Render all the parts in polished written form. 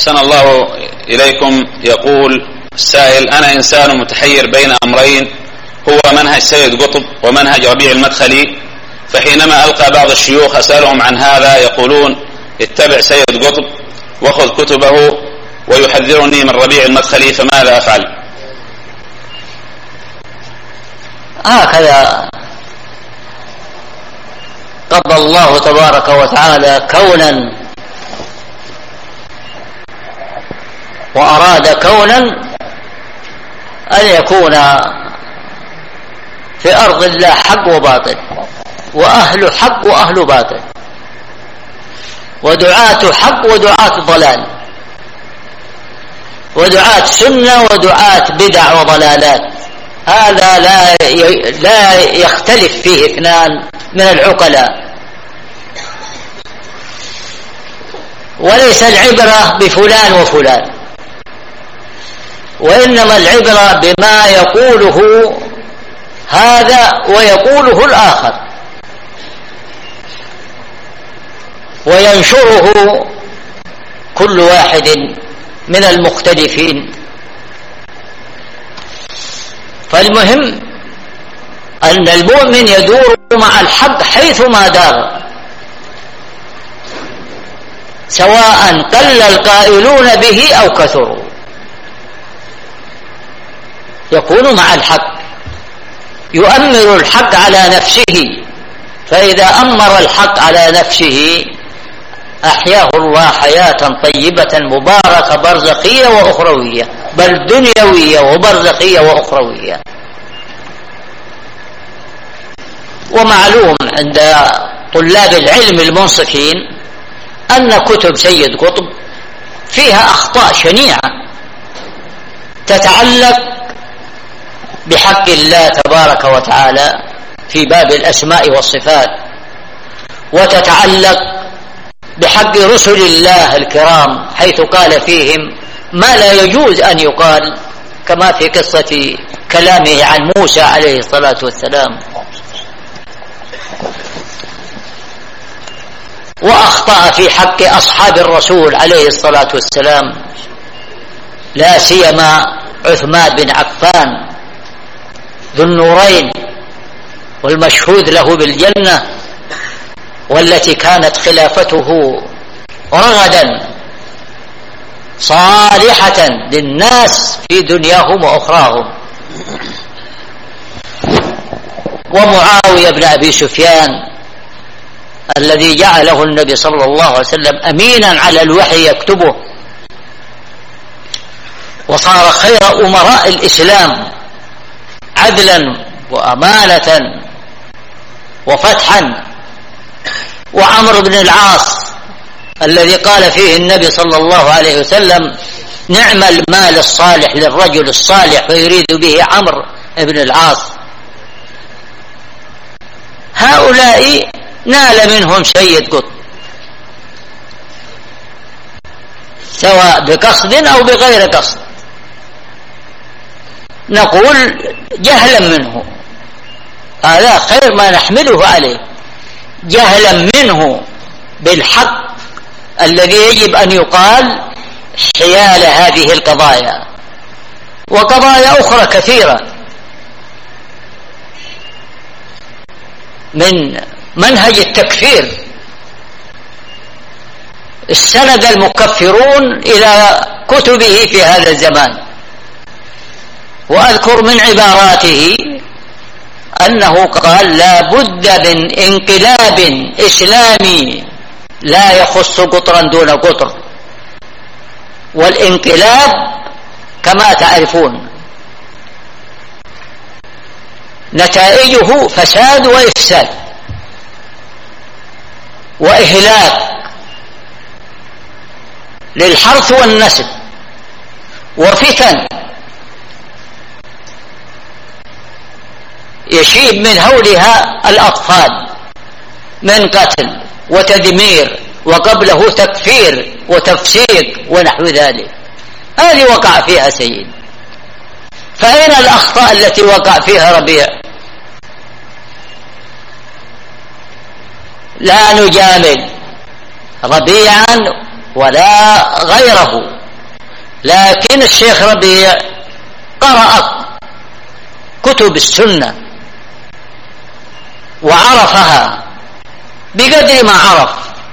أحسن الله إليكم. يقول السائل: أنا إنسان متحير بين أمرين، هو منهج سيد قطب ومنهج ربيع المدخلي، فحينما ألقى بعض الشيوخ أسألهم عن هذا يقولون اتبع سيد قطب وخذ كتبه، ويحذرني من ربيع المدخلي، فماذا أفعل؟ هكذا قضى الله تبارك وتعالى كونا وأراد كونا أن يكون في أرض الله حق وباطل، وأهل حق وأهل باطل، ودعاة حق ودعاة ضلال، ودعاة سنة ودعاة بدع وضلالات. هذا لا يختلف فيه اثنان من العقلاء. وليس العبرة بفلان وفلان، وإنما العبرة بما يقوله هذا ويقوله الآخر، وينشره كل واحد من المختلفين. فالمهم أن المؤمن يدور مع الحق حيثما دار، سواء قل القائلون به أو كثروا، يكون مع الحق، يؤمر الحق على نفسه، فإذا أمر الحق على نفسه أحياه الله حياة طيبة مباركة برزخية وأخروية، بل دنيوية وبرزخية وأخروية. ومعلوم عند طلاب العلم المنصفين أن كتب سيد قطب فيها أخطاء شنيعة تتعلق بحق الله تبارك وتعالى في باب الأسماء والصفات، وتتعلق بحق رسل الله الكرام حيث قال فيهم ما لا يجوز أن يقال، كما في قصة كلامه عن موسى عليه الصلاة والسلام. وأخطأ في حق أصحاب الرسول عليه الصلاة والسلام، لا سيما عثمان بن عفان ذو النورين والمشهود له بالجنة، والتي كانت خلافته رغدا صالحة للناس في دنياهم وأخراهم. ومعاوية بن أبي سفيان الذي جعله النبي صلى الله عليه وسلم أمينا على الوحي يكتبه، وصار خير أمراء الإسلام عدلا وأمانة وفتحا. وعمرو بن العاص الذي قال فيه النبي صلى الله عليه وسلم نعم المال الصالح للرجل الصالح، ويريد به عمرو بن العاص. هؤلاء نال منهم سيد قطب سواء بقصد أو بغير قصد، نقول جهلا منه، هذا خير ما نحمله عليه، جهلا منه بالحق الذي يجب أن يقال حيال هذه القضايا وقضايا أخرى كثيرة من منهج التكفير. استند المكفرون إلى كتبه في هذا الزمان، وأذكر من عباراته أنه قال لا بد من انقلاب إسلامي لا يخص قطرا دون قطر، والانقلاب كما تعرفون نتائجه فساد وإفساد وإهلاك للحرث والنسل وفتن يشيب من هولها الأطفال من قتل وتدمير وقبله تكفير وتفسيق ونحو ذلك. هذه وقع فيها سيد. فأين الأخطاء التي وقع فيها ربيع؟ لا نجامل ربيعا ولا غيره، لكن الشيخ ربيع قرأ كتب السنة وعرفها بقدر ما عرف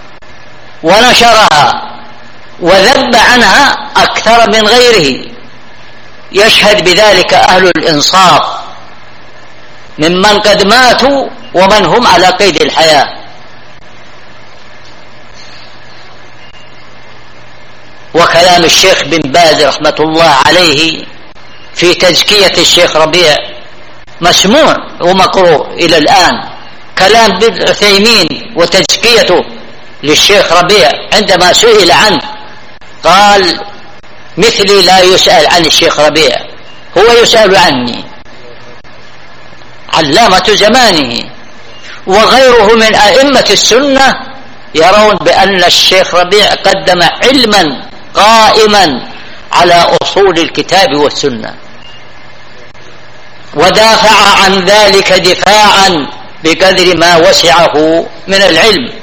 ونشرها وذب عنها أكثر من غيره، يشهد بذلك أهل الإنصاف ممن قد ماتوا ومن هم على قيد الحياة. وكلام الشيخ بن باز رحمة الله عليه في تزكية الشيخ ربيع مسموع ومقروء إلى الآن. كلام بن عثيمين وتزكيته للشيخ ربيع عندما سئل عنه قال: مثلي لا يسأل عن الشيخ ربيع، هو يسأل عني، علامة زمانه. وغيره من أئمة السنة يرون بأن الشيخ ربيع قدم علما قائما على أصول الكتاب والسنة، ودافع عن ذلك دفاعا بقدر ما وسعه من العلم.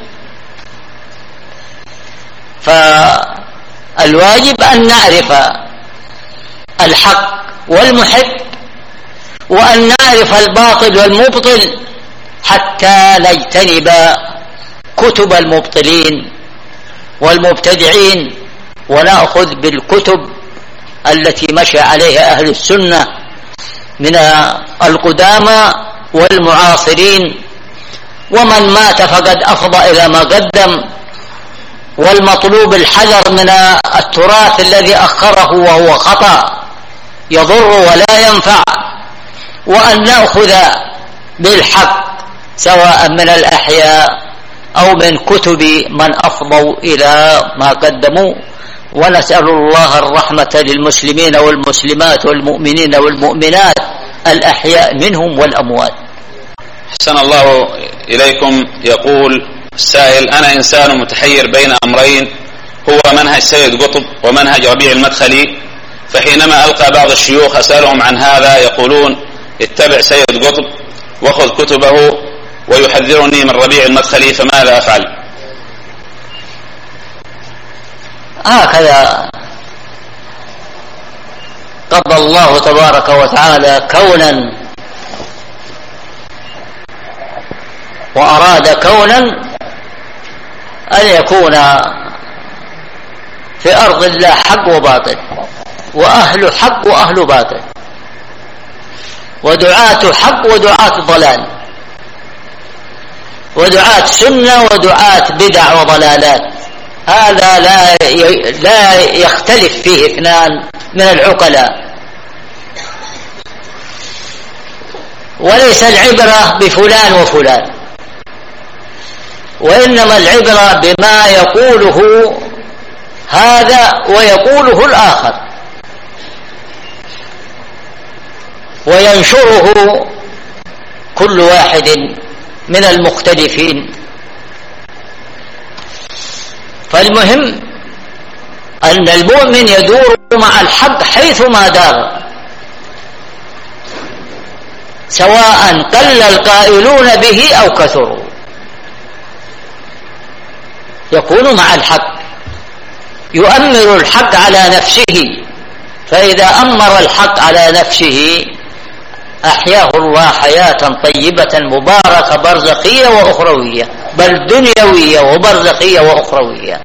فالواجب أن نعرف الحق والمحق، وأن نعرف الباطل والمبطل، حتى نجتنب كتب المبطلين والمبتدعين، ونأخذ بالكتب التي مشى عليها أهل السنة من القدامى والمعاصرين، ومن مات فقد أفضى إلى ما قدم. والمطلوب الحذر من التراث الذي أخره وهو خطأ يضر ولا ينفع، وأن نأخذ بالحق سواء من الأحياء أو من كتب من أفضوا إلى ما قدموا. ونسأل الله الرحمة للمسلمين والمسلمات والمؤمنين والمؤمنات الأحياء منهم والأموات. أحسن الله إليكم. يقول السائل: أنا إنسان متحير بين أمرين، هو منهج سيد قطب ومنهج ربيع المدخلي، فحينما ألقى بعض الشيوخ أسألهم عن هذا يقولون: اتبع سيد قطب وخذ كتبه، ويحذرني من ربيع المدخلي، فماذا أفعل؟ هكذا قضى الله تبارك وتعالى كونا، وأراد كونا أن يكون في أرض الله حق وباطل، وأهل حق وأهل باطل، ودعاة حق ودعاة ضلال، ودعاة سنة ودعاة بدع وضلالات. هذا لا يختلف فيه اثنان من العقلاء. وليس العبرة بفلان وفلان، وإنما العبرة بما يقوله هذا ويقوله الآخر، وينشره كل واحد من المختلفين. فالمهم أن المؤمن يدور مع الحق حيثما دار، سواء قل القائلون به أو كثروا، يكون مع الحق، يؤمر الحق على نفسه، فإذا أمر الحق على نفسه أحياه الله حياة طيبة مباركة برزخية وأخروية، بل دنيوية وبرزخية وأخروية.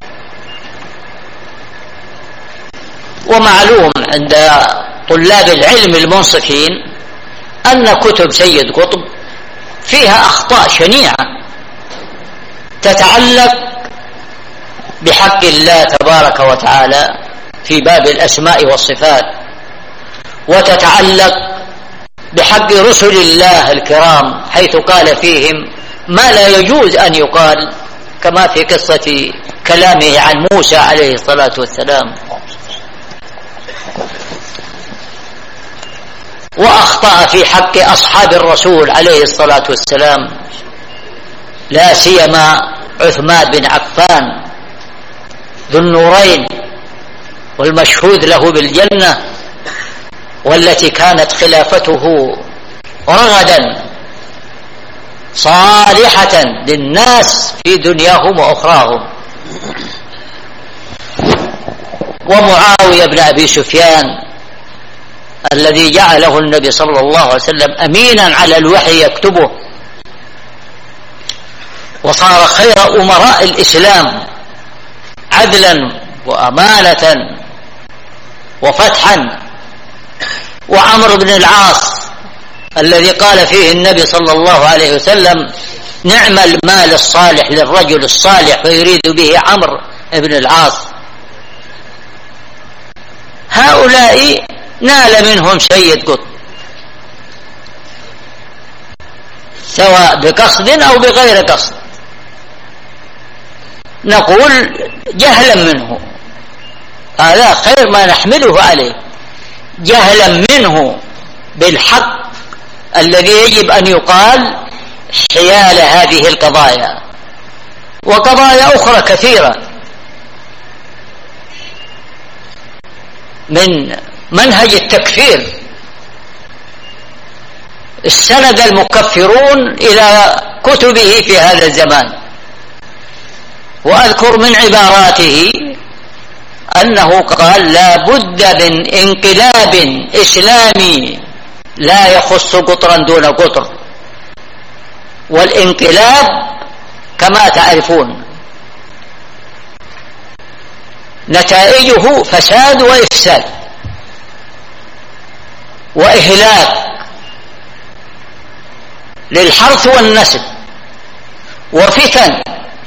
ومعلوم عند طلاب العلم المنصفين أن كتب سيد قطب فيها أخطاء شنيعة تتعلق بحق الله تبارك وتعالى في باب الأسماء والصفات، وتتعلق بحق رسل الله الكرام حيث قال فيهم ما لا يجوز أن يقال، كما في قصة كلامه عن موسى عليه الصلاة والسلام. وأخطأ في حق أصحاب الرسول عليه الصلاة والسلام، لا سيما عثمان بن عفان ذو النورين والمشهود له بالجنة، والتي كانت خلافته رغدا صالحة للناس في دنياهم وأخراهم. ومعاوية بن أبي سفيان الذي جعله النبي صلى الله عليه وسلم أمينا على الوحي يكتبه، وصار خير أمراء الإسلام عدلا وأمانة وفتحا. وعمرو بن العاص الذي قال فيه النبي صلى الله عليه وسلم: نعم المال الصالح للرجل الصالح، ويريد به عمرو بن العاص. هؤلاء نال منهم سيد قطب سواء بقصد أو بغير قصد، نقول جهلا منه، هذا خير ما نحمده عليه، جهلا منه بالحق الذي يجب أن يقال حيال هذه القضايا وقضايا أخرى كثيرة من منهج التكفير. استند المكفرون إلى كتبه في هذا الزمان، وأذكر من عباراته أنه قال: لا بد من انقلاب إسلامي لا يخص قطرا دون قطر، والانقلاب كما تعرفون نتائجه فساد وإفساد وإهلاك للحرث والنسل وفتن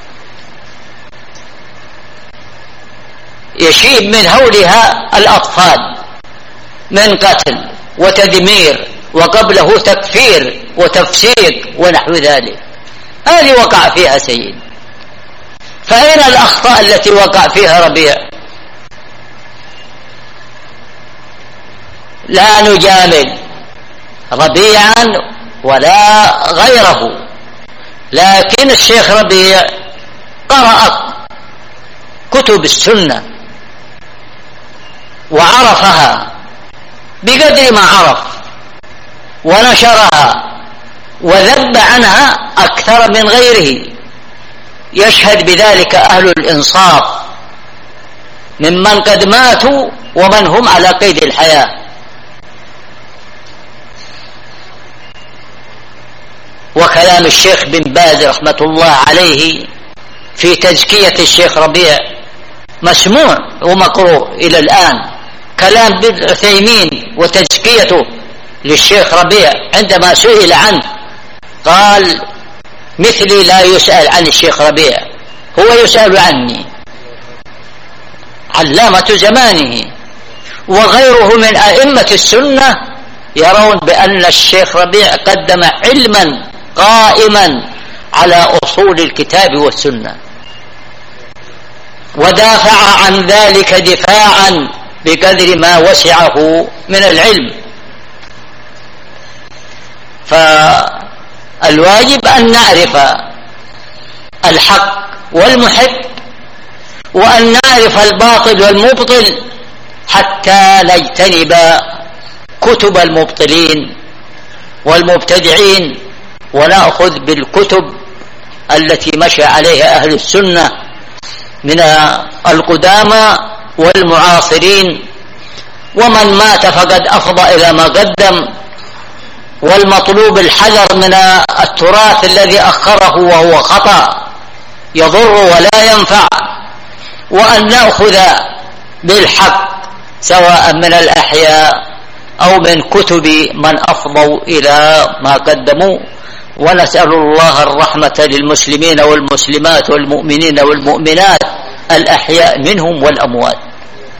يشيب من هولها الأطفال من قتل وتدمير وقبله تكفير وتفسيق ونحو ذلك. هذه وقع فيها سيد. فأين الأخطاء التي وقع فيها ربيع؟ لا نجامل ربيعا ولا غيره، لكن الشيخ ربيع قرأ كتب السنة وعرفها بقدر ما عرف ونشرها وذب عنها أكثر من غيره. يشهد بذلك أهل الإنصاف ممن قد ماتوا ومن هم على قيد الحياة. وكلام الشيخ بن باز رحمة الله عليه في تزكية الشيخ ربيع مسموع ومقروء إلى الآن. كلام بن عثيمين وتزكيته للشيخ ربيع عندما سئل عنه قال: مثلي لا يسأل عن الشيخ ربيع، هو يسأل عني، علامة زمانه. وغيره من أئمة السنة يرون بأن الشيخ ربيع قدم علما قائما على أصول الكتاب والسنة، ودافع عن ذلك دفاعا بقدر ما وسعه من العلم. فالواجب أن نعرف الحق والمحق، وأن نعرف الباطل والمبطل، حتى نجتنب كتب المبطلين والمبتدعين، ونأخذ بالكتب التي مشى عليها أهل السنة من القدامى والمعاصرين. ومن مات فقد أفضى إلى ما قدم، والمطلوب الحذر من التراث الذي أخره وهو خطأ يضر ولا ينفع، وأن نأخذ بالحق سواء من الأحياء أو من كتب من أفضوا إلى ما قدموا. ونسأل الله الرحمة للمسلمين والمسلمات والمؤمنين والمؤمنات الأحياء منهم والأموات.